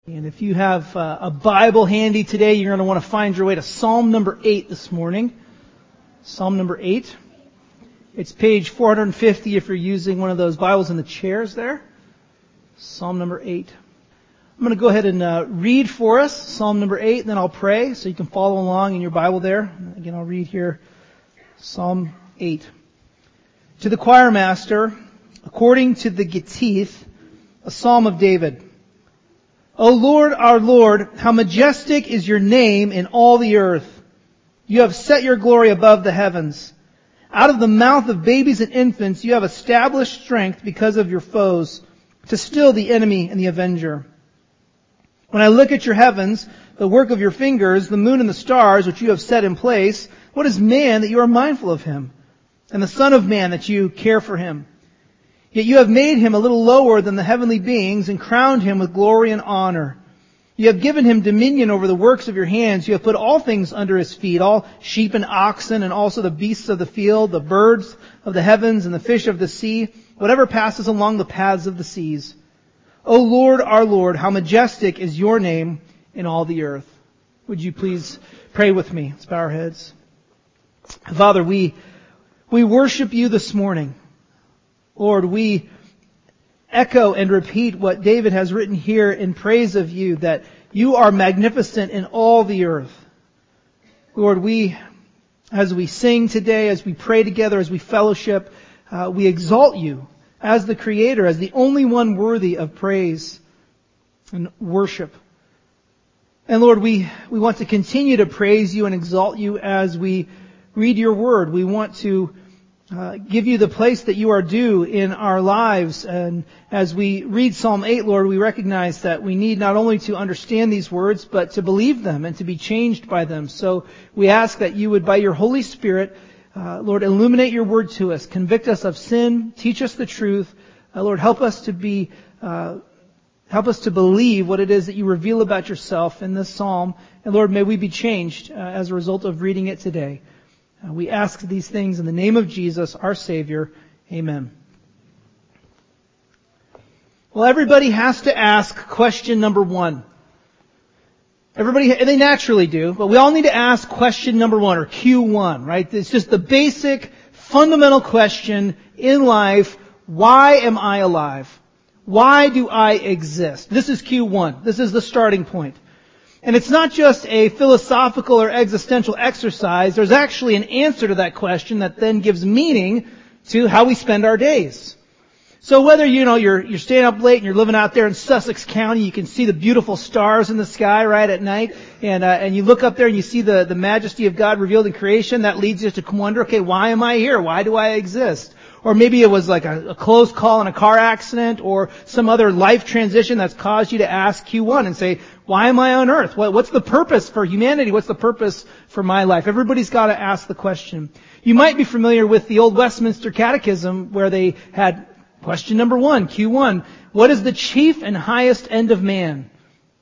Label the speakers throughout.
Speaker 1: And if you have a Bible handy today, you're going to want to find your way to Psalm number 8 this morning. Psalm number 8. It's page 450 if you're using one of those Bibles in the chairs there. Psalm number 8. I'm going to go ahead and read for us Psalm number 8, and then I'll pray so you can follow along in your Bible there. Again, I'll read here Psalm 8. To the choir master, according to the Gittith, a psalm of David. O Lord, our Lord, how majestic is your name in all the earth. You have set your glory above the heavens. Out of the mouth of babies and infants you have established strength because of your foes, to still the enemy and the avenger. When I look at your heavens, the work of your fingers, the moon and the stars which you have set in place, what is man that you are mindful of him, and the son of man that you care for him? Yet you have made him a little lower than the heavenly beings and crowned him with glory and honor. You have given him dominion over the works of your hands. You have put all things under his feet, all sheep and oxen, and also the beasts of the field, the birds of the heavens and the fish of the sea, whatever passes along the paths of the seas. O Lord, our Lord, how majestic is your name in all the earth. Would you please pray with me? Let's bow our heads. Father, we worship you this morning. Lord, we echo and repeat what David has written here in praise of you, that you are magnificent in all the earth. Lord, as we sing today, as we pray together, as we fellowship, we exalt you as the Creator, as the only one worthy of praise and worship. And Lord, we want to continue to praise you and exalt you as we read your word. We want to give you the place that you are due in our lives. And as we read Psalm 8, Lord, we recognize that we need not only to understand these words, but to believe them and to be changed by them. So we ask that you would, by your Holy Spirit, Lord, illuminate your word to us, convict us of sin, teach us the truth. Lord, help us to believe what it is that you reveal about yourself in this psalm. And Lord, may we be changed as a result of reading it today. We ask these things in the name of Jesus, our Savior. Amen. Well, everybody has to ask question number one. They naturally do, but we all need to ask question number one, or Q1, right? It's just the basic, fundamental question in life. Why am I alive? Why do I exist? This is Q1. This is the starting point. And it's not just a philosophical or existential exercise. There's actually an answer to that question that then gives meaning to how we spend our days. So whether, you're staying up late and you're living out there in Sussex County, you can see the beautiful stars in the sky right at night, and you look up there and you see the majesty of God revealed in creation, that leads you to wonder, okay, why am I here? Why do I exist? Or maybe it was like a close call in a car accident or some other life transition that's caused you to ask Q1 and say, why am I on earth? What's the purpose for humanity? What's the purpose for my life? Everybody's got to ask the question. You might be familiar with the old Westminster Catechism where they had question number 1, Q1. What is the chief and highest end of man?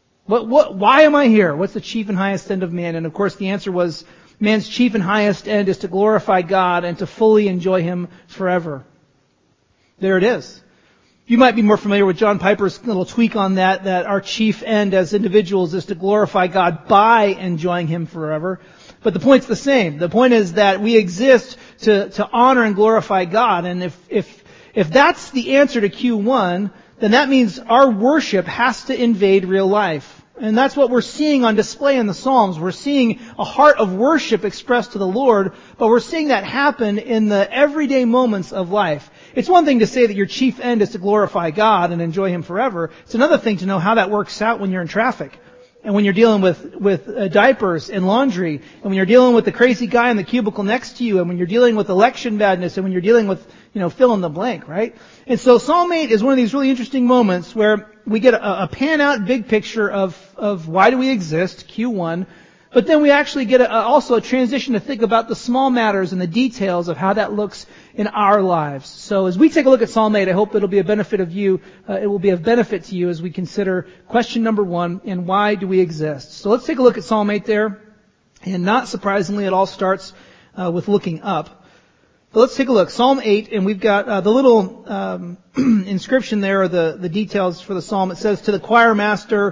Speaker 1: Why am I here? What's the chief and highest end of man? And of course the answer was, man's chief and highest end is to glorify God and to fully enjoy Him forever. There it is. You might be more familiar with John Piper's little tweak on that our chief end as individuals is to glorify God by enjoying Him forever. But the point's the same. The point is that we exist to honor and glorify God. And if that's the answer to Q1, then that means our worship has to invade real life. And that's what we're seeing on display in the Psalms. We're seeing a heart of worship expressed to the Lord, but we're seeing that happen in the everyday moments of life. It's one thing to say that your chief end is to glorify God and enjoy Him forever. It's another thing to know how that works out when you're in traffic, and when you're dealing with diapers and laundry, and when you're dealing with the crazy guy in the cubicle next to you, and when you're dealing with election badness, and when you're dealing with, fill in the blank, right? And so Psalm 8 is one of these really interesting moments where we get a pan-out big picture of why do we exist, Q1, but then we actually get also a transition to think about the small matters and the details of how that looks in our lives. So as we take a look at Psalm 8, I hope it'll be a benefit of you. It will be of benefit to you as we consider question number 1, and why do we exist? So let's take a look at Psalm 8 there. And not surprisingly, it all starts with looking up. But let's take a look. Psalm 8, and we've got the little inscription there, or the details for the psalm. It says, to the choir master,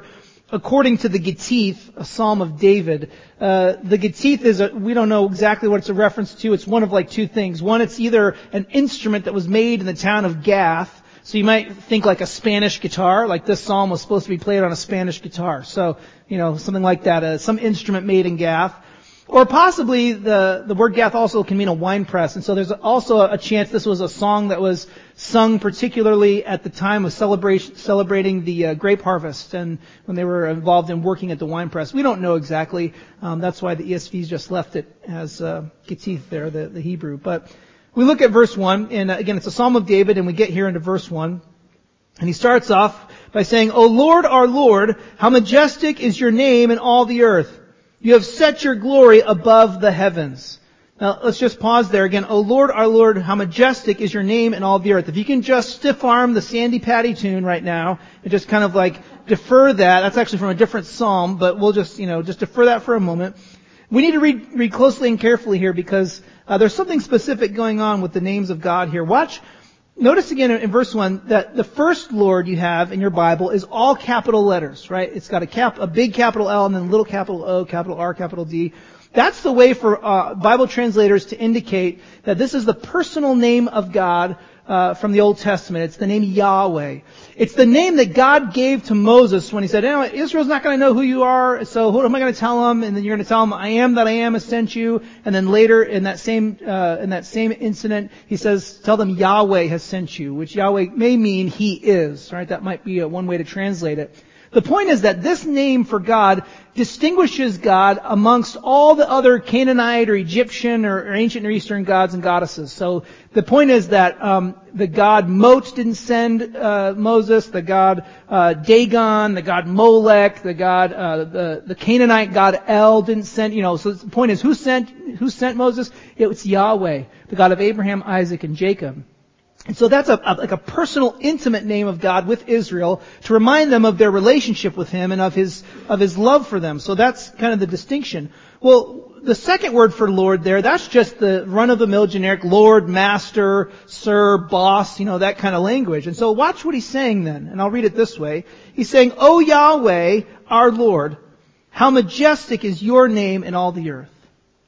Speaker 1: according to the Gittith, a psalm of David. The Gittith we don't know exactly what it's a reference to. It's one of like two things. One, it's either an instrument that was made in the town of Gath. So you might think like a Spanish guitar, like this psalm was supposed to be played on a Spanish guitar. So, something like that, some instrument made in Gath. Or possibly the word Gath also can mean a wine press. And so there's also a chance this was a song that was sung particularly at the time of celebrating the grape harvest and when they were involved in working at the wine press. We don't know exactly. That's why the ESV's just left it as Gittith there, the Hebrew. But we look at verse 1, and again, it's a Psalm of David, and we get here into verse 1. And he starts off by saying, O Lord, our Lord, how majestic is your name in all the earth. You have set your glory above the heavens. Now, let's just pause there again. O Lord, our Lord, how majestic is your name in all the earth. If you can just stiff arm the Sandy Patty tune right now and just kind of like defer that. That's actually from a different psalm, but we'll just defer that for a moment. We need to read closely and carefully here because there's something specific going on with the names of God here. Notice again in verse 1 that the first Lord you have in your Bible is all capital letters, right? It's got a big capital L and then little capital O, capital R, capital D. That's the way for Bible translators to indicate that this is the personal name of God from the Old Testament. It's the name Yahweh. It's the name that God gave to Moses when he said, Israel's not going to know who you are, so who am I going to tell them? And then you're going to tell them, I am that I am has sent you. And then later in that same incident, he says, tell them Yahweh has sent you, which Yahweh may mean He is, right? That might be one way to translate it. The point is that this name for God distinguishes God amongst all the other Canaanite or Egyptian or ancient Near Eastern gods and goddesses. So the point is that the god Mot didn't send Moses, the god Dagon, the god Molech, the god the Canaanite god El didn't send. So the point is who sent Moses? It was Yahweh, the God of Abraham, Isaac, and Jacob. And so that's like a personal, intimate name of God with Israel to remind them of their relationship with Him and of His love for them. So that's kind of the distinction. Well, the second word for Lord there, that's just the run-of-the-mill generic Lord, Master, Sir, Boss, that kind of language. And so watch what he's saying then, and I'll read it this way. He's saying, O Yahweh, our Lord, how majestic is your name in all the earth.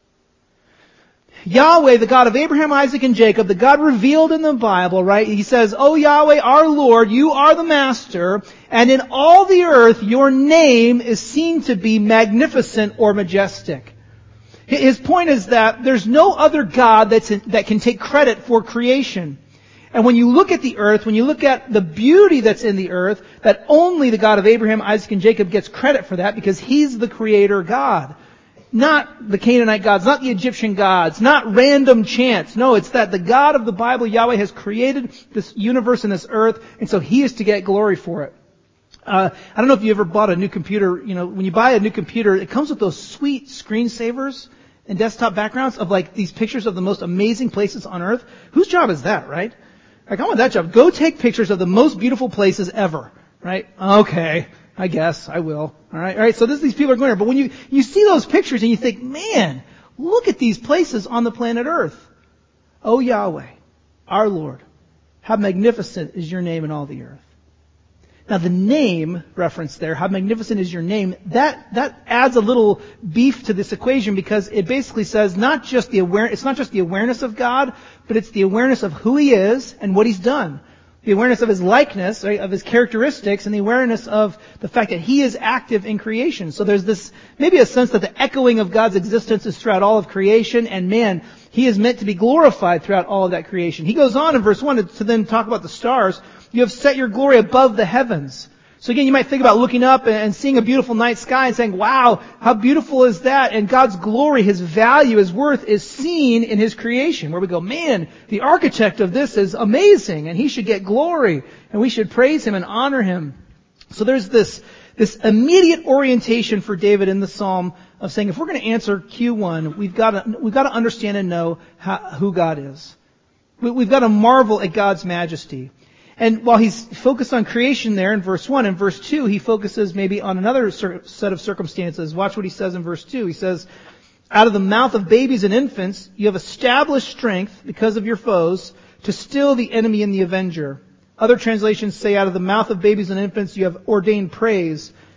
Speaker 1: Yahweh, the God of Abraham, Isaac, and Jacob, the God revealed in the Bible, right? He says, O Yahweh, our Lord, you are the Master, and in all the earth your name is seen to be magnificent or majestic. His point is that there's no other God that can take credit for creation. And when you look at the earth, when you look at the beauty that's in the earth, that only the God of Abraham, Isaac, and Jacob gets credit for that because He's the Creator God. Not the Canaanite gods, not the Egyptian gods, not random chance. No, it's that the God of the Bible, Yahweh, has created this universe and this earth, and so He is to get glory for it. I don't know if you ever bought a new computer. When you buy a new computer, it comes with those sweet screensavers and desktop backgrounds of like these pictures of the most amazing places on earth. Whose job is that, right? Like, I want that job. Go take pictures of the most beautiful places ever, right? Okay. I guess I will. All right. So these people are going there. But when you see those pictures and you think, man, look at these places on the planet Earth. O Yahweh, our Lord, how magnificent is your name in all the earth. Now the name reference there, how magnificent is your name, that adds a little beef to this equation because it basically says it's not just the awareness of God, but it's the awareness of who He is and what He's done. The awareness of His likeness, right, of His characteristics, and the awareness of the fact that He is active in creation. So there's this, maybe a sense that the echoing of God's existence is throughout all of creation, and man, He is meant to be glorified throughout all of that creation. He goes on in verse 1 to then talk about the stars. You have set your glory above the heavens. So again, you might think about looking up and seeing a beautiful night sky and saying, wow, how beautiful is that? And God's glory, His value, His worth is seen in His creation. Where we go, man, the architect of this is amazing and He should get glory and we should praise Him and honor Him. So there's this immediate orientation for David in the Psalm of saying, if we're going to answer Q1, we've got to understand and know who God is. We've got to marvel at God's majesty. And while he's focused on creation there in verse 1, in verse 2, he focuses maybe on another set of circumstances. Watch what he says in verse 2. He says, out of the mouth of babies and infants, you have established strength because of your foes to still the enemy and the avenger. Other translations say, out of the mouth of babies and infants, you have ordained praise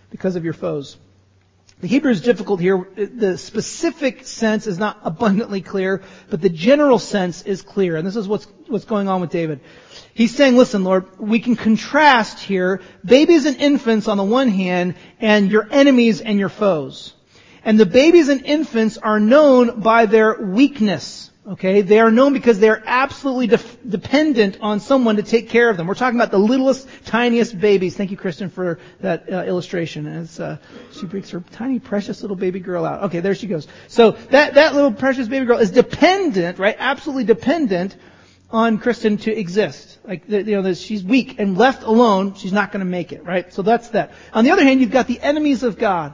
Speaker 1: because of your foes. The Hebrew is difficult here. The specific sense is not abundantly clear, but the general sense is clear. And this is what's going on with David. He's saying, listen, Lord, we can contrast here babies and infants on the one hand and your enemies and your foes. And the babies and infants are known by their weakness. Okay, they are known because they're absolutely dependent on someone to take care of them. We're talking about the littlest, tiniest babies. Thank you, Kristen, for that illustration. As she breaks her tiny, precious little baby girl out. Okay, there she goes. So that little precious baby girl is dependent, right? Absolutely dependent on Kristen to exist. Like, she's weak and left alone, she's not going to make it, right? So that's that. On the other hand, you've got the enemies of God,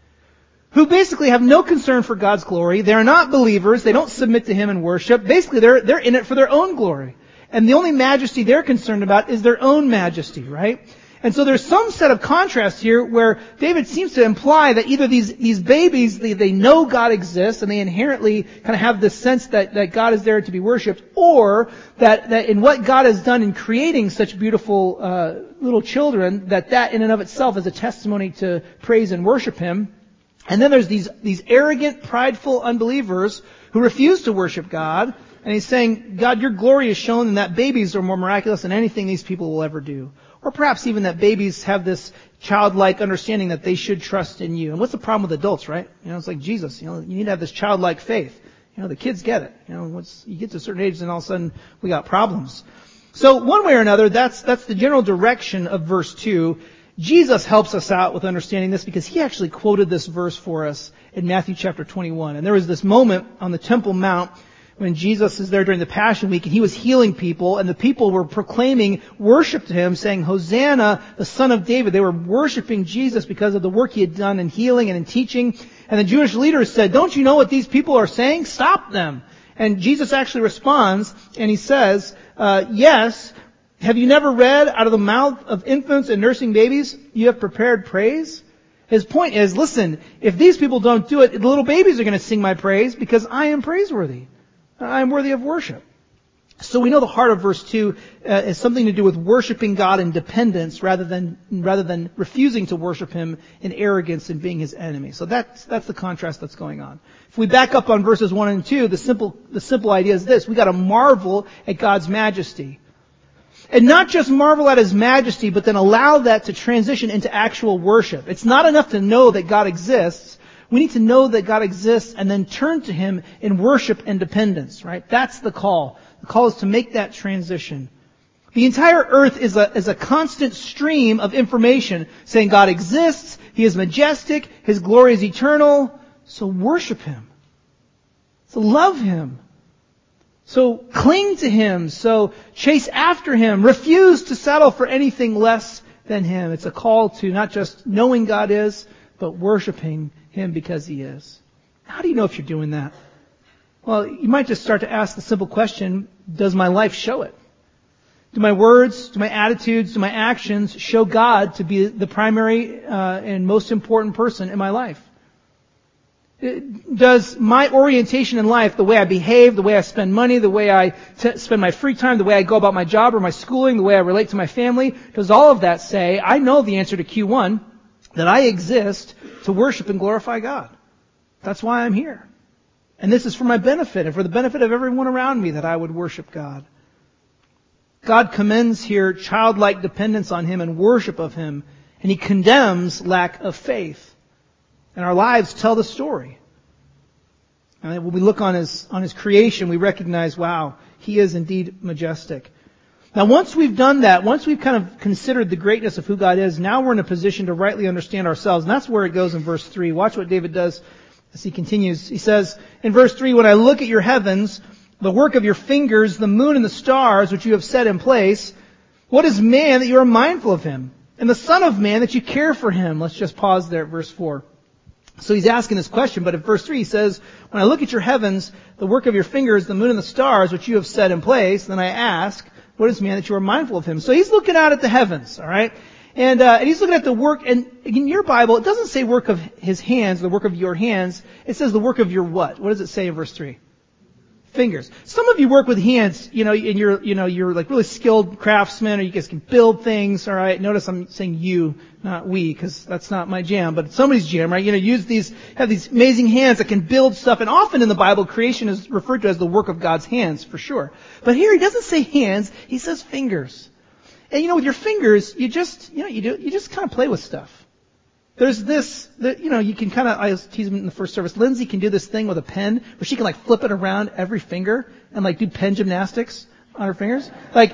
Speaker 1: who basically have no concern for God's glory. They're not believers. They don't submit to Him in worship. Basically, they're in it for their own glory. And the only majesty they're concerned about is their own majesty, right? And so there's some set of contrast here where David seems to imply that either these babies, they know God exists and they inherently kind of have this sense that God is there to be worshipped, or that in what God has done in creating such beautiful little children, that in and of itself is a testimony to praise and worship Him. And then there's these arrogant, prideful unbelievers who refuse to worship God. And he's saying, God, your glory is shown in that babies are more miraculous than anything these people will ever do. Or perhaps even that babies have this childlike understanding that they should trust in you. And what's the problem with adults, right? It's like Jesus. You need to have this childlike faith. The kids get it. Once you get to a certain age, then all of a sudden we got problems. So one way or another, that's the general direction of verse 2. Jesus helps us out with understanding this because He actually quoted this verse for us in Matthew chapter 21. And there was this moment on the Temple Mount when Jesus is there during the Passion Week and He was healing people, and the people were proclaiming worship to Him, saying, Hosanna, the Son of David. They were worshiping Jesus because of the work He had done in healing and in teaching. And the Jewish leaders said, don't you know what these people are saying? Stop them. And Jesus actually responds and He says, yes, have you never read, out of the mouth of infants and nursing babies, you have prepared praise? His point is, listen, if these people don't do it, the little babies are going to sing my praise because I am praiseworthy. I am worthy of worship. So we know the heart of verse 2 is something to do with worshiping God in dependence rather than refusing to worship Him in arrogance and being His enemy. So that's the contrast that's going on. If we back up on verses 1 and 2, the simple idea is this: we got to marvel at God's majesty. And not just marvel at His majesty, but then allow that to transition into actual worship. It's not enough to know that God exists. We need to know that God exists and then turn to Him in worship and dependence, right? That's the call. The call is to make that transition. The entire earth is a constant stream of information saying God exists, He is majestic, His glory is eternal. So worship Him. So love Him. So cling to Him. So chase after Him. Refuse to settle for anything less than Him. It's a call to not just knowing God is, but worshiping Him because He is. How do you know if you're doing that? Well, you might just start to ask the simple question, does my life show it? Do my words, do my attitudes, do my actions show God to be the primary and most important person in my life? Does my orientation in life, the way I behave, the way I spend money, the way I spend my free time, the way I go about my job or my schooling, the way I relate to my family, does all of that say, I know the answer to Q1, that I exist to worship and glorify God? That's why I'm here. And this is for my benefit and for the benefit of everyone around me, that I would worship God. God commends here childlike dependence on Him and worship of Him, and He condemns lack of faith. And our lives tell the story. And when we look on His creation, we recognize, wow, He is indeed majestic. Now once we've done that, once we've kind of considered the greatness of who God is, now we're in a position to rightly understand ourselves. And that's where it goes in verse 3. Watch what David does as he continues. He says in verse 3, when I look at your heavens, the work of your fingers, the moon and the stars which you have set in place, what is man that you are mindful of him? And the son of man that you care for him? Let's just pause there at verse 4. So he's asking this question, but at verse 3 he says, when I look at your heavens, the work of your fingers, the moon and the stars which you have set in place, then I ask, what is man that you are mindful of him? So he's looking out at the heavens, all right? And he's looking at the work, and in your Bible, it doesn't say work of his hands, the work of your hands. It says the work of your what? What does it say in verse 3? fingers. Some of you work with hands, and you're like really skilled craftsmen, or you guys can build things, all right? Notice I'm saying you, not we, because that's not my jam, but it's somebody's jam, right? Have these amazing hands that can build stuff, and often in the Bible, creation is referred to as the work of God's hands, for sure. But here he doesn't say hands, he says fingers. And with your fingers, you just kind of play with stuff. There's this, you can kind of, I was teasing in the first service, Lindsay can do this thing with a pen where she can like flip it around every finger and like do pen gymnastics on her fingers.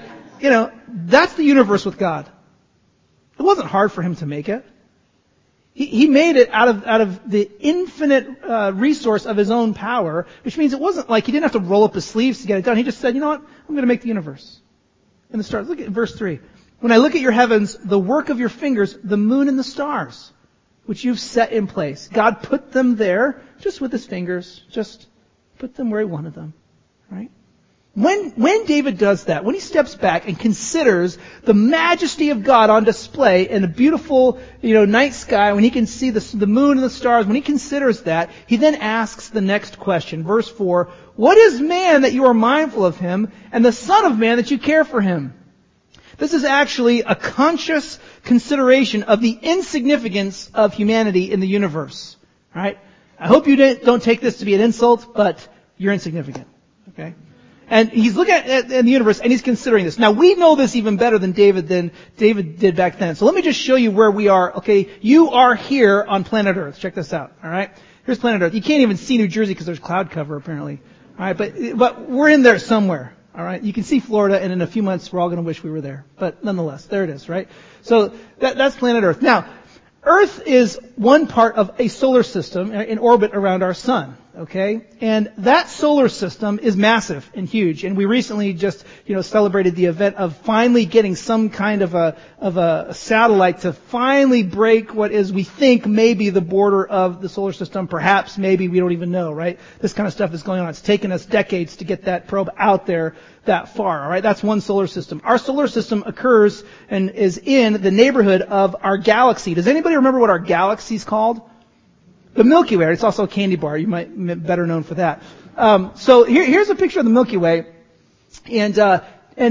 Speaker 1: That's the universe with God. It wasn't hard for him to make it. He made it out of the infinite resource of his own power, which means it wasn't like he didn't have to roll up his sleeves to get it done. He just said, you know what? I'm going to make the universe. And the stars. Look at verse 3. When I look at your heavens, the work of your fingers, the moon and the stars, which you've set in place. God put them there just with his fingers. Just put them where he wanted them. Right? When David does that, when he steps back and considers the majesty of God on display in a beautiful, night sky, when he can see the moon and the stars, when he considers that, he then asks the next question. Verse 4, what is man that you are mindful of him, and the son of man that you care for him? This is actually a conscious consideration of the insignificance of humanity in the universe. Right? I hope you don't take this to be an insult, but you're insignificant. Okay? And he's looking at the universe and he's considering this. Now we know this even better than David did back then. So let me just show you where we are. Okay, you are here on planet Earth. Check this out. All right, here's planet Earth. You can't even see New Jersey because there's cloud cover apparently. All right, but we're in there somewhere. All right, you can see Florida, and in a few months we're all going to wish we were there. But nonetheless, there it is. Right. So that's planet Earth. Now, Earth is one part of a solar system in orbit around our sun. Okay? And that solar system is massive and huge. And we recently just, celebrated the event of finally getting some kind of a satellite to finally break what is, we think, maybe the border of the solar system. Perhaps, maybe, we don't even know, right? This kind of stuff is going on. It's taken us decades to get that probe out there that far, alright? That's one solar system. Our solar system occurs and is in the neighborhood of our galaxy. Does anybody remember what our galaxy is called? The Milky Way. It's also a candy bar. You might be better known for that. So here's a picture of the Milky Way, and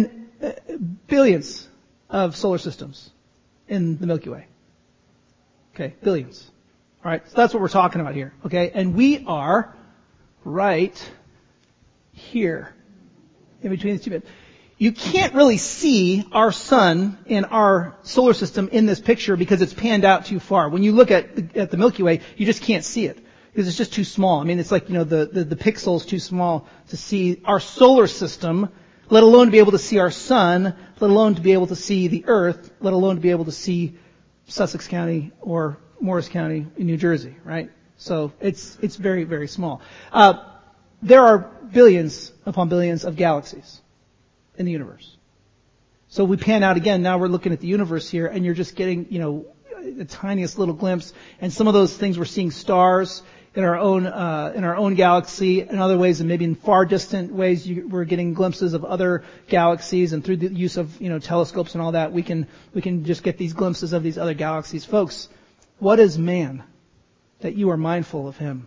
Speaker 1: billions of solar systems in the Milky Way. Okay, billions. All right, so that's what we're talking about here. Okay, and we are right here in between these two bits. You can't really see our sun and our solar system in this picture because it's panned out too far. When you look at the Milky Way, you just can't see it because it's just too small. I mean, it's like, the pixel's too small to see our solar system, let alone to be able to see our sun, let alone to be able to see the Earth, let alone to be able to see Sussex County or Morris County in New Jersey, right? So it's very, very small. There are billions upon billions of galaxies in the universe. So we pan out again. Now we're looking at the universe here, and you're just getting, the tiniest little glimpse. And some of those things, we're seeing stars in our own galaxy. In other ways, and maybe in far distant ways, we're getting glimpses of other galaxies. And through the use of telescopes and all that, we can just get these glimpses of these other galaxies. Folks, what is man that you are mindful of him?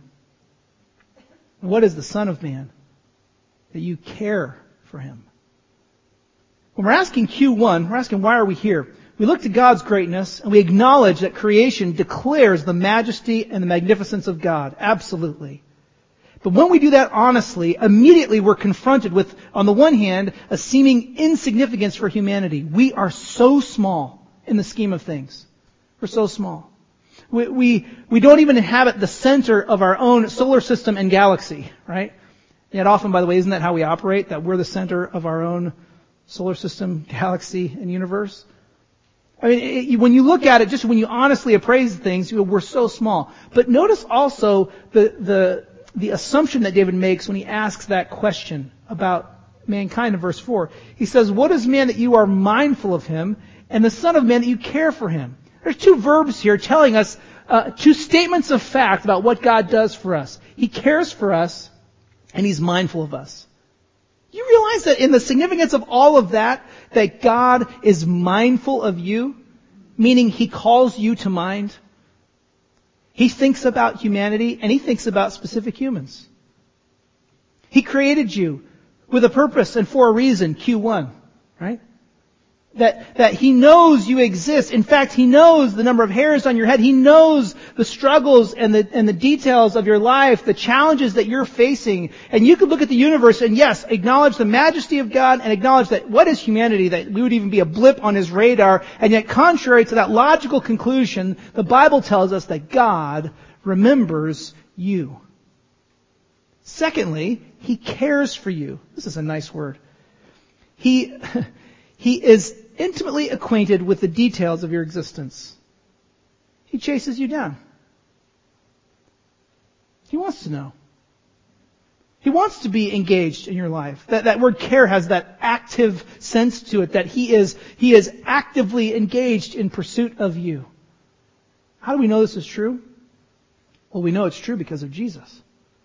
Speaker 1: What is the Son of Man that you care for him? When we're asking Q1, we're asking why are we here? We look to God's greatness and we acknowledge that creation declares the majesty and the magnificence of God. Absolutely. But when we do that honestly, immediately we're confronted with, on the one hand, a seeming insignificance for humanity. We are so small in the scheme of things. We're so small. We don't even inhabit the center of our own solar system and galaxy, right? Yet often, by the way, isn't that how we operate? That we're the center of our own solar system, galaxy, and universe? I mean, when you look at it, just when you honestly appraise things, we're so small. But notice also the assumption that David makes when he asks that question about mankind in verse 4. He says, what is man that you are mindful of him, and the Son of Man that you care for him? There's two verbs here telling us, two statements of fact about what God does for us. He cares for us, and he's mindful of us. You realize that in the significance of all of that God is mindful of you, meaning he calls you to mind. He thinks about humanity, and he thinks about specific humans. He created you with a purpose and for a reason, Q1, right? That He knows you exist. In fact, He knows the number of hairs on your head. He knows the struggles and the details of your life, the challenges that you're facing. And you could look at the universe and yes, acknowledge the majesty of God and acknowledge that what is humanity, that we would even be a blip on His radar. And yet contrary to that logical conclusion, the Bible tells us that God remembers you. Secondly, He cares for you. This is a nice word. He is intimately acquainted with the details of your existence. He chases you down. He wants to know. He wants to be engaged in your life. That word care has that active sense to it, that He is actively engaged in pursuit of you. How do we know this is true? Well, we know it's true because of Jesus.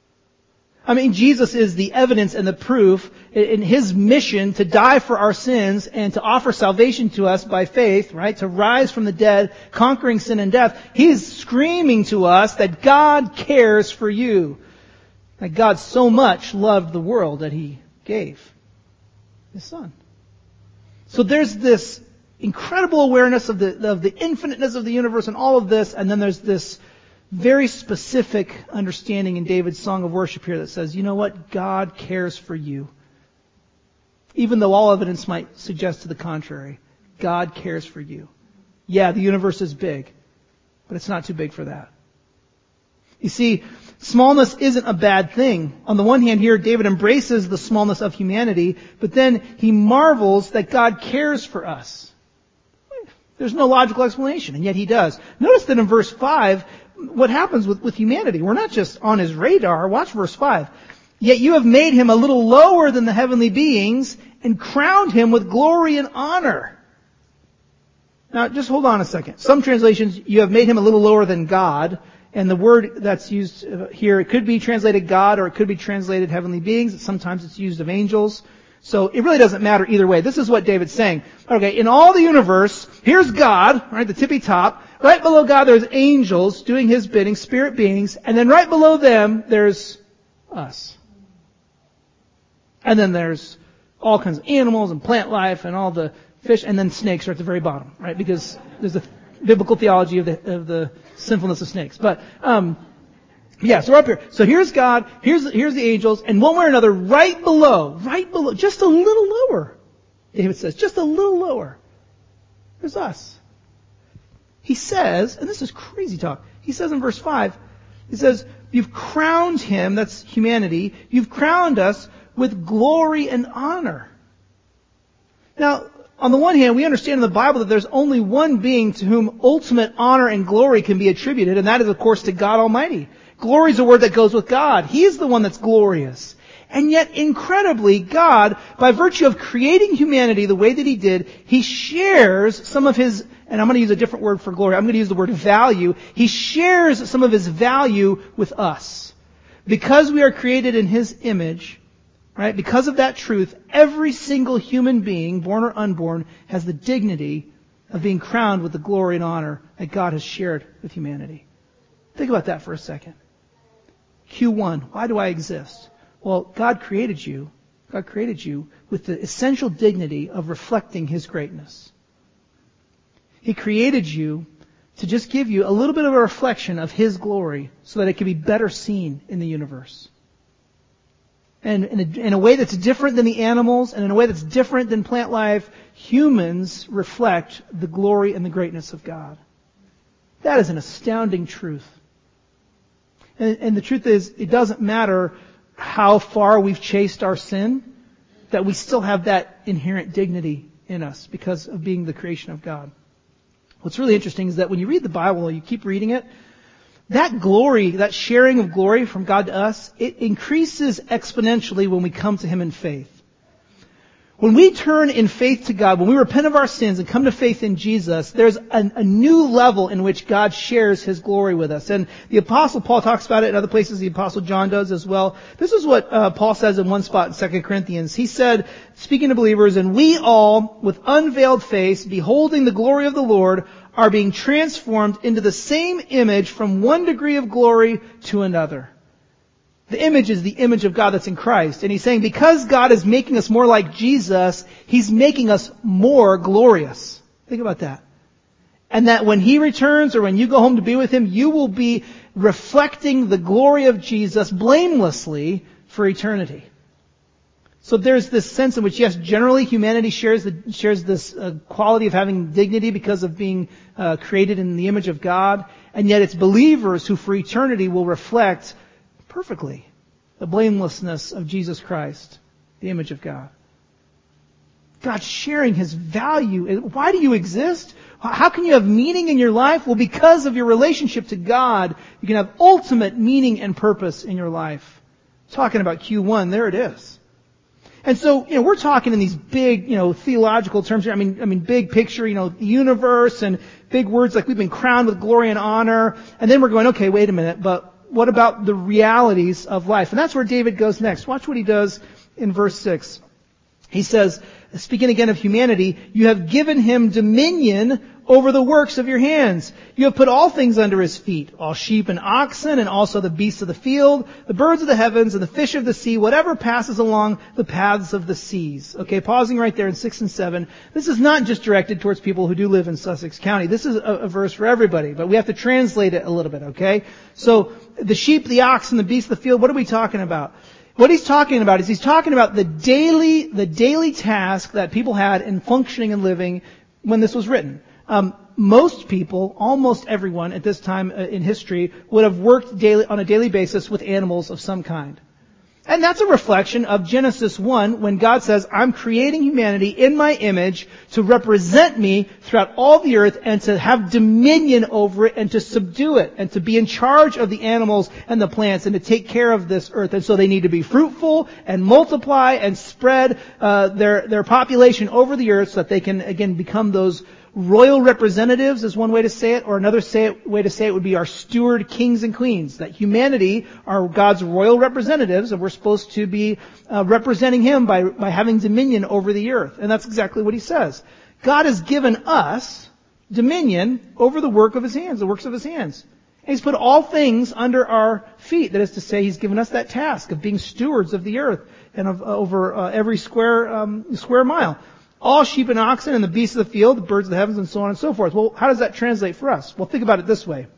Speaker 1: I mean, Jesus is the evidence and the proof in His mission to die for our sins and to offer salvation to us by faith, right? To rise from the dead, conquering sin and death. He's screaming to us that God cares for you. That God so much loved the world that He gave His Son. So there's this incredible awareness of the infiniteness of the universe and all of this, and then there's this very specific understanding in David's song of worship here that says, you know what? God cares for you. Even though all evidence might suggest to the contrary, God cares for you. Yeah, the universe is big, but it's not too big for that. You see, smallness isn't a bad thing. On the one hand here, David embraces the smallness of humanity, but then he marvels that God cares for us. There's no logical explanation, and yet He does. Notice that in verse 5, what happens with humanity. We're not just on His radar. Watch verse 5. Yet you have made Him a little lower than the heavenly beings and crowned Him with glory and honor. Now, just hold on a second. Some translations, you have made Him a little lower than God. And the word that's used here, it could be translated God or it could be translated heavenly beings. Sometimes it's used of angels. So it really doesn't matter either way. This is what David's saying. Okay, in all the universe, here's God, right, the tippy top. Right below God, there's angels doing His bidding, spirit beings. And then right below them, there's us. And then there's all kinds of animals and plant life and all the fish. And then snakes are at the very bottom, right? Because there's a biblical theology of the sinfulness of snakes. But, yeah, so we're up here. So here's God, here's the angels, and one way or another, right below, just a little lower, David says, just a little lower, there's us. He says, and this is crazy talk, he says in verse 5, he says, you've crowned Him, that's humanity, you've crowned us with glory and honor. Now, on the one hand, we understand in the Bible that there's only one being to whom ultimate honor and glory can be attributed, and that is, of course, to God Almighty. Glory is a word that goes with God. He is the one that's glorious. And yet, incredibly, God, by virtue of creating humanity the way that He did, He shares some of His, and I'm going to use a different word for glory, I'm going to use the word value. He shares some of His value with us. Because we are created in His image, right, because of that truth, every single human being, born or unborn, has the dignity of being crowned with the glory and honor that God has shared with humanity. Think about that for a second. Q1, why do I exist? Well, God created you with the essential dignity of reflecting His greatness. He created you to just give you a little bit of a reflection of His glory so that it can be better seen in the universe. And in a way that's different than the animals and in a way that's different than plant life, humans reflect the glory and the greatness of God. That is an astounding truth. And the truth is, it doesn't matter how far we've chased our sin, that we still have that inherent dignity in us because of being the creation of God. What's really interesting is that when you read the Bible, you keep reading it, that glory, that sharing of glory from God to us, it increases exponentially when we come to Him in faith. When we turn in faith to God, when we repent of our sins and come to faith in Jesus, there's a new level in which God shares His glory with us. And the Apostle Paul talks about it in other places. The Apostle John does as well. This is what Paul says in one spot in 2 Corinthians. He said, speaking to believers, and we all, with unveiled face, beholding the glory of the Lord, are being transformed into the same image from one degree of glory to another. The image is the image of God that's in Christ. And he's saying because God is making us more like Jesus, he's making us more glorious. Think about that. And that when he returns or when you go home to be with him, you will be reflecting the glory of Jesus blamelessly for eternity. So there's this sense in which, yes, generally humanity shares this quality of having dignity because of being created in the image of God. And yet it's believers who for eternity will reflect perfectly the blamelessness of Jesus Christ, the image of God. God sharing his value. Why do you exist? How can you have meaning in your life? Well, because of your relationship to God, you can have ultimate meaning and purpose in your life. Talking about Q1, there it is. And so, we're talking in these big, theological terms here. I mean, big picture, the universe and big words like we've been crowned with glory and honor. And then we're going, okay, wait a minute, but what about the realities of life? And that's where David goes next. Watch what he does in verse 6. He says, speaking again of humanity, you have given him dominion over the works of your hands. You have put all things under his feet, all sheep and oxen, and also the beasts of the field, the birds of the heavens, and the fish of the sea, whatever passes along the paths of the seas. Okay, pausing right there in 6 and 7. This is not just directed towards people who do live in Sussex County. This is a verse for everybody, but we have to translate it a little bit, okay? So, the sheep, the oxen, the beasts of the field, what are we talking about? What he's talking about is he's talking about the daily task that people had in functioning and living when this was written. Most people, almost everyone at this time in history, would have worked on a daily basis with animals of some kind. And that's a reflection of Genesis 1 when God says, I'm creating humanity in my image to represent me throughout all the earth and to have dominion over it and to subdue it and to be in charge of the animals and the plants and to take care of this earth. And so they need to be fruitful and multiply and spread their population over the earth so that they can, again, become those royal representatives is one way to say it, or another way to say it would be our steward kings and queens. That humanity are God's royal representatives, and we're supposed to be representing him by having dominion over the earth. And that's exactly what he says. God has given us dominion over the work of his hands, the works of his hands. And he's put all things under our feet. That is to say, he's given us that task of being stewards of the earth and over every square mile. All sheep and oxen and the beasts of the field, the birds of the heavens, and so on and so forth. Well, how does that translate for us? Well, think about it this way.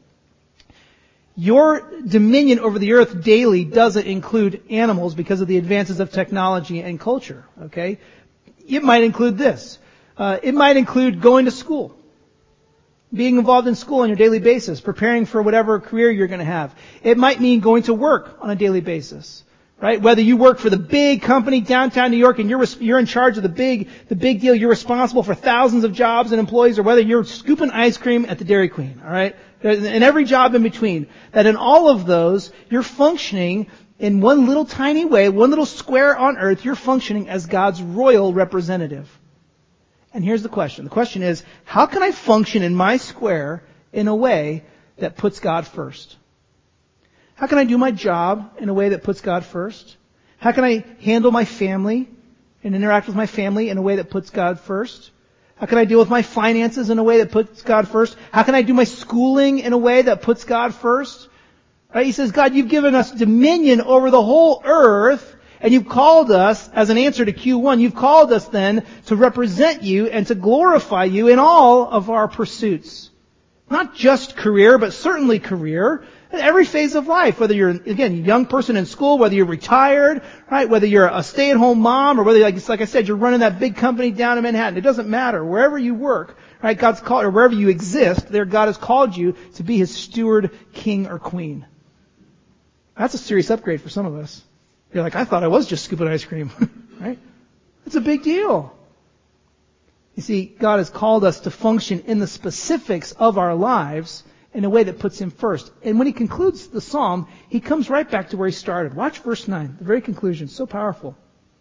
Speaker 1: Your dominion over the earth daily doesn't include animals because of the advances of technology and culture, okay? It might include this. It might include going to school, being involved in school on your daily basis, preparing for whatever career you're going to have. It might mean going to work on a daily basis. Right? Whether you work for the big company downtown New York and you're in charge of the big deal, you're responsible for thousands of jobs and employees, or whether you're scooping ice cream at the Dairy Queen, alright? And every job in between. That in all of those, you're functioning in one little tiny way, one little square on earth, you're functioning as God's royal representative. And here's the question. The question is, how can I function in my square in a way that puts God first? How can I do my job in a way that puts God first? How can I handle my family and interact with my family in a way that puts God first? How can I deal with my finances in a way that puts God first? How can I do my schooling in a way that puts God first? Right? He says, God, you've given us dominion over the whole earth, and you've called us, as an answer to Q1, you've called us then to represent you and to glorify you in all of our pursuits. Not just career, but certainly career. In every phase of life, whether you're, again, a young person in school, whether you're retired, right, whether you're a stay-at-home mom, or whether, like I said, you're running that big company down in Manhattan. It doesn't matter. Wherever you work, right, God's called, or wherever you exist, there God has called you to be his steward, king, or queen. That's a serious upgrade for some of us. You're like, I thought I was just scooping ice cream, right? It's a big deal. You see, God has called us to function in the specifics of our lives in a way that puts him first. And when he concludes the psalm, he comes right back to where he started. Watch verse 9, the very conclusion. So powerful.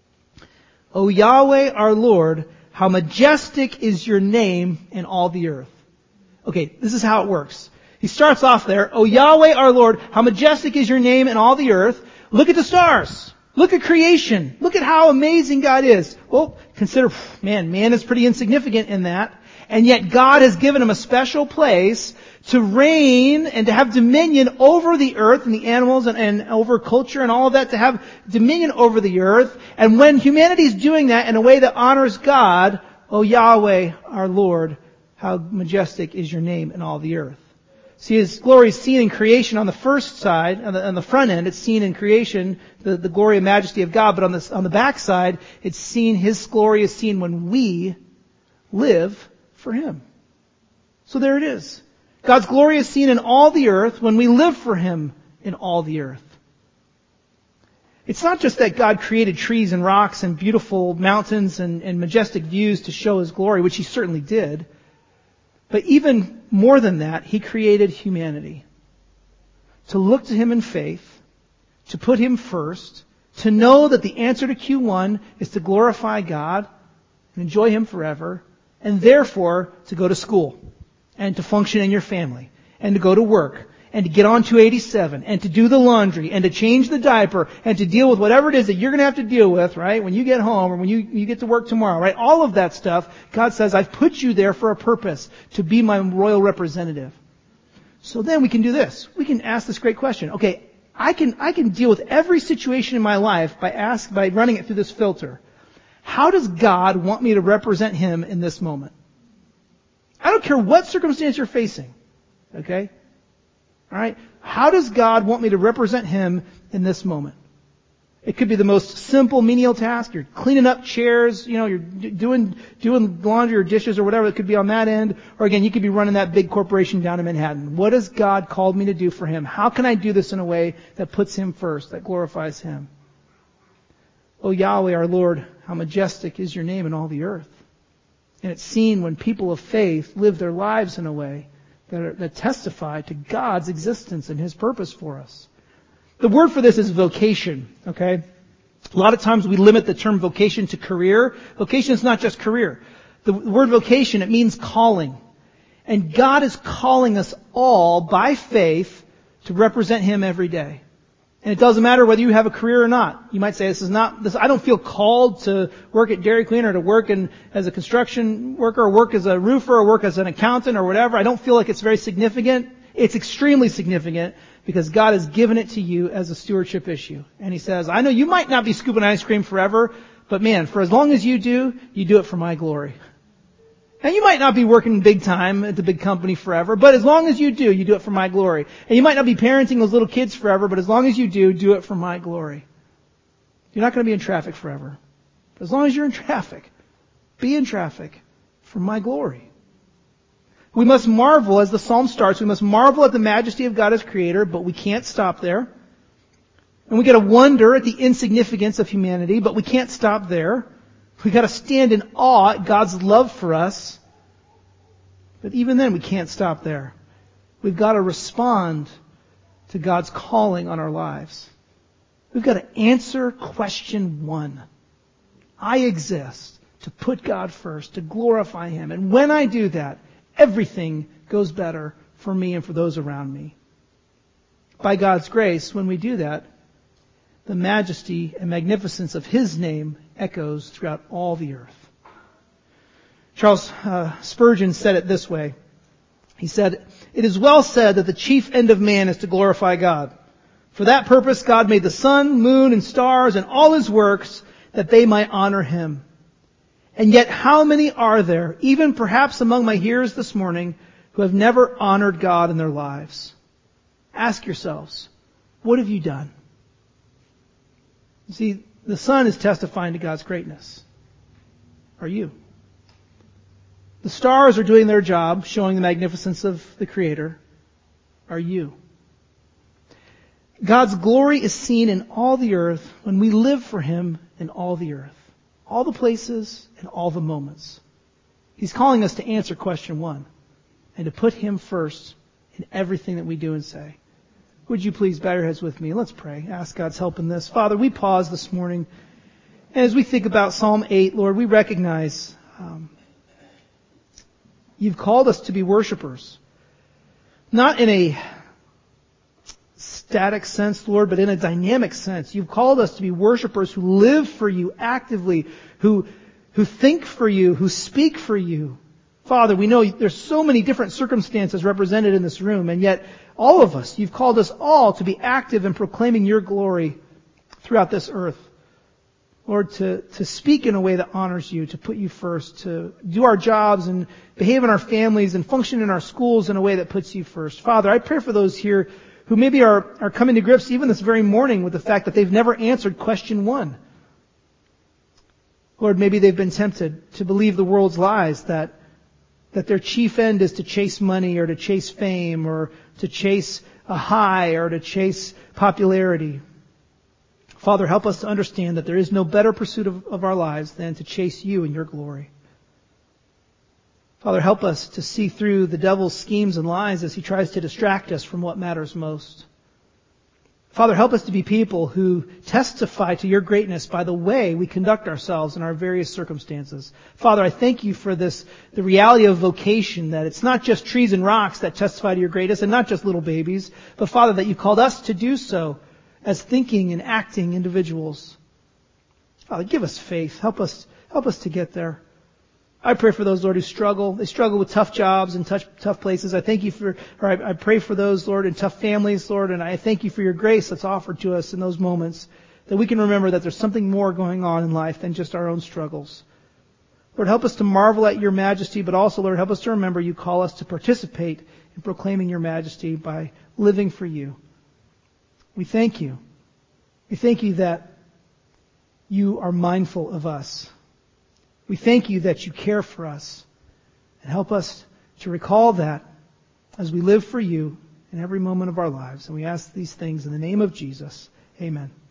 Speaker 1: O Yahweh, our Lord, how majestic is your name in all the earth. Okay, this is how it works. He starts off there. O Yahweh, our Lord, how majestic is your name in all the earth. Look at the stars. Look at creation. Look at how amazing God is. Well, consider, man is pretty insignificant in that. And yet God has given him a special place to reign and to have dominion over the earth and the animals and over culture and all of that, to have dominion over the earth. And when humanity is doing that in a way that honors God, O Yahweh, our Lord, how majestic is your name in all the earth. See, His glory is seen in creation on the first side, on the front end, it's seen in creation, the glory and majesty of God, but on the back side, it's seen, His glory is seen when we live for Him. So there it is. God's glory is seen in all the earth when we live for Him in all the earth. It's not just that God created trees and rocks and beautiful mountains and majestic views to show His glory, which He certainly did. But even more than that, He created humanity to look to Him in faith, to put Him first, to know that the answer to Q1 is to glorify God and enjoy Him forever, and therefore to go to school and to function in your family and to go to work and to get on 287 and to do the laundry and to change the diaper and to deal with whatever it is that you're going to have to deal with, right, when you get home or when you get to work tomorrow, right? All of that stuff, God says, I've put you there for a purpose, to be my royal representative. So then we can do this. We can ask this great question. Okay, I can deal with every situation in my life by running it through this filter. How does God want me to represent Him in this moment? I don't care what circumstance you're facing. Okay? Alright? How does God want me to represent Him in this moment? It could be the most simple menial task. You're cleaning up chairs, you're doing laundry or dishes or whatever it could be on that end. Or again, you could be running that big corporation down in Manhattan. What has God called me to do for Him? How can I do this in a way that puts Him first, that glorifies Him? O Yahweh, our Lord, how majestic is your name in all the earth. And it's seen when people of faith live their lives in a way that testify to God's existence and His purpose for us. The word for this is vocation, okay? A lot of times we limit the term vocation to career. Vocation is not just career. The word vocation, it means calling. And God is calling us all by faith to represent Him every day. And it doesn't matter whether you have a career or not. You might say, I don't feel called to work at Dairy Queen or to work as a construction worker or work as a roofer or work as an accountant or whatever. I don't feel like it's very significant. It's extremely significant because God has given it to you as a stewardship issue. And He says, I know you might not be scooping ice cream forever, but man, for as long as you do it for my glory. And you might not be working big time at the big company forever, but as long as you do it for my glory. And you might not be parenting those little kids forever, but as long as you do it for my glory. You're not going to be in traffic forever. But as long as you're in traffic, be in traffic for my glory. We must marvel, as the psalm starts, we must marvel at the majesty of God as Creator, but we can't stop there. And we got to wonder at the insignificance of humanity, but we can't stop there. We got to stand in awe at God's love for us. But even then, we can't stop there. We've got to respond to God's calling on our lives. We've got to answer question 1. I exist to put God first, to glorify Him. And when I do that, everything goes better for me and for those around me. By God's grace, when we do that, the majesty and magnificence of His name echoes throughout all the earth. Charles Spurgeon said it this way. He said, "It is well said that the chief end of man is to glorify God. For that purpose God made the sun, moon, and stars and all His works that they might honor Him. And yet how many are there, even perhaps among my hearers this morning, who have never honored God in their lives? Ask yourselves, what have you done?" You see, the sun is testifying to God's greatness. Are you? The stars are doing their job, showing the magnificence of the Creator. Are you? God's glory is seen in all the earth when we live for Him in all the earth. All the places and all the moments. He's calling us to answer question 1 and to put Him first in everything that we do and say. Would you please bow your heads with me? Let's pray. Ask God's help in this. Father, we pause this morning. And as we think about Psalm 8, Lord, we recognize You've called us to be worshipers. Not in a static sense, Lord, but in a dynamic sense. You've called us to be worshipers who live for You actively, who think for You, who speak for You. Father, we know there's so many different circumstances represented in this room, and yet all of us, you've called us all to be active in proclaiming your glory throughout this earth. Lord, to speak in a way that honors you, to put you first, to do our jobs and behave in our families and function in our schools in a way that puts you first. Father, I pray for those here who maybe are coming to grips even this very morning with the fact that they've never answered question 1. Lord, maybe they've been tempted to believe the world's lies, that their chief end is to chase money or to chase fame or to chase a high or to chase popularity. Father, help us to understand that there is no better pursuit of our lives than to chase you in your glory. Father, help us to see through the devil's schemes and lies as he tries to distract us from what matters most. Father, help us to be people who testify to your greatness by the way we conduct ourselves in our various circumstances. Father, I thank you for the reality of vocation, that it's not just trees and rocks that testify to your greatness and not just little babies, but Father, that you called us to do so as thinking and acting individuals. Father, give us faith. Help us to get there. I pray for those, Lord, who struggle. They struggle with tough jobs and tough places. I pray for those, Lord, in tough families, Lord, and I thank you for your grace that's offered to us in those moments, that we can remember that there's something more going on in life than just our own struggles. Lord, help us to marvel at your majesty, but also, Lord, help us to remember you call us to participate in proclaiming your majesty by living for you. We thank you. We thank you that you are mindful of us. We thank you that you care for us. And help us to recall that as we live for you in every moment of our lives. And we ask these things in the name of Jesus. Amen.